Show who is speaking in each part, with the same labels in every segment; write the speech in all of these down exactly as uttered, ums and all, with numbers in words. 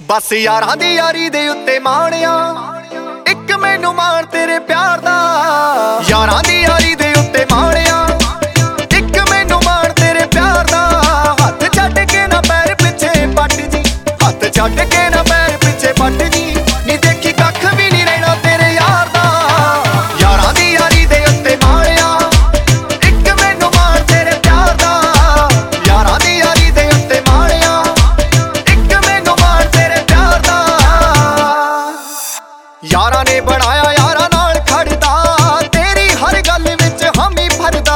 Speaker 1: बस यारां दी यारी दे उत्ते माणिया इक मैनू माण तेरे प्यार दा। यारां दी यारी दे उत्ते माणिया इक मैनू माण तेरे प्यार दा। हत्थ छड्ड के ना पैर पिछे पट जी, हत्थ छड्ड के ना पैर पिछे पट जी। नी देखी कख भी नहीं रहना तेरे यार दा। यारां दी यारी दे उत्ते माणिया इक मैनू माण तेरे प्यार दा। यारां दी यारी दे उत्ते माणिया इक मैनू माण तेरे प्यार दा। यारां ने बनाया यारां नाल खड़दा, तेरी हर गल विच हामी भरदा।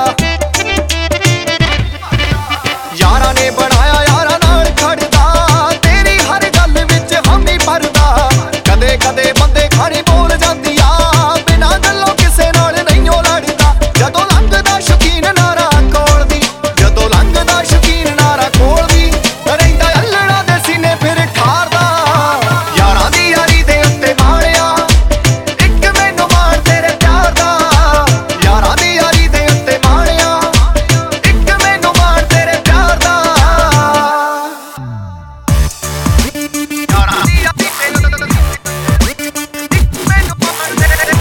Speaker 1: यारां ने बनाया यारां नाल खड़दा, तेरी हर गल विच हामी भरदा। कदे कदे बंदे खानी बोल जांदी आ, बिना गल्लों किसे नाल नहीं ओ लड़दा। जदों लंघदा शौकीन नारा कोल दी, जदों लंघदा शौकीन नारा कोल दी, रहिंदा अल्लड़ा दे सीने फिर ठारदा। यारां दी यारी दे उत्ते माणिया इक मैनू माण तेरे प्यार दा। यारां दी यारी दे उत्ते माणिया इक मैनू माण तेरे प्यार दा। यारां दी यारी दे इक मैनू माण तेरे।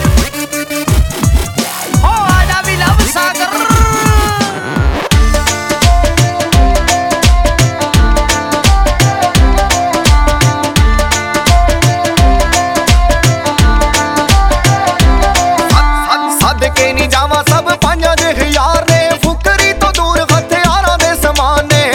Speaker 2: हो आजा भी लव सागर।
Speaker 1: सदके नी जावां सब पाइयां दे यार ने, फुकरी तो दूर हथियारां दे समान ने।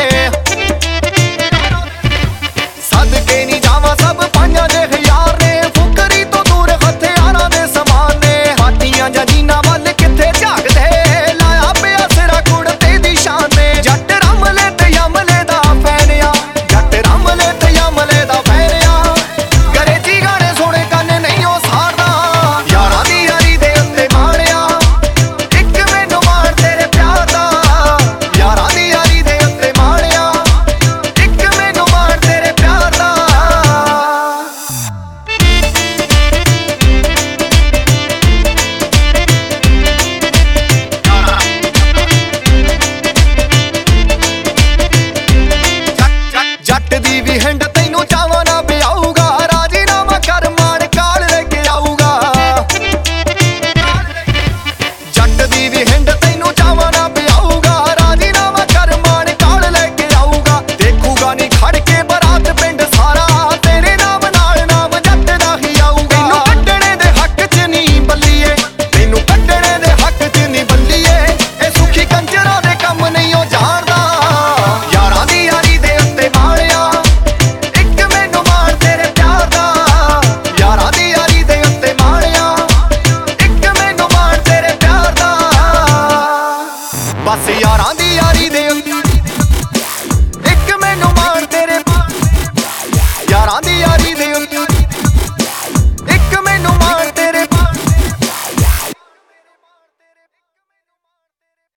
Speaker 1: सदके नी जावां सब पाइयां दे यार ने, फुकरी तो दूर हथियारां दे समान ने। हाटियां जां जीना वल किथे झाकदे, लाया पिया सिरा कुड़ते दी शान ने। जट रमले ते यमले दा फैन आ, जट रमले ते यमले दा फैन आ। अंग्रेजी गाने सुने कन्न नहीं ओ सारदा। यारां दी यारी दे उत्ते माणिया इक मैनू माण तेरे प्यार दा। यारां दी यारी दे उत्ते माणिया इक मैनू माण तेरे प्यार दा। जट दी भी हिंड तैनू चावां ना ब्याऊगा, राजीनामा कर माण काल लेके आऊगा। जट दी भी हिंड तैनू चावां ना ब्याऊगा, राजीनामा कर माण काल लेके आऊगा। देखूगा नी खड़ के बरात पिंड सारा, तेरे नाम नाल नाम जट दा ही आऊगा। तैनू कड्डणे दे हक च नी बल्लीए, तैनू कड्डणे दे हक च नी बल्लीए। ए सुखी कंजरां दे कम नहीं ओ जाणदा। यारां दी यारी दे उत्ते माणिया इक मैनू माण तेरे प्यार दा। यारां दी यारी दे उत्ते माणिया इक मैनू माण तेरे प्यार दा। बस यारां दी यारी दे उत्ते इक मैनू माण तेरे। यारां दी यारी दे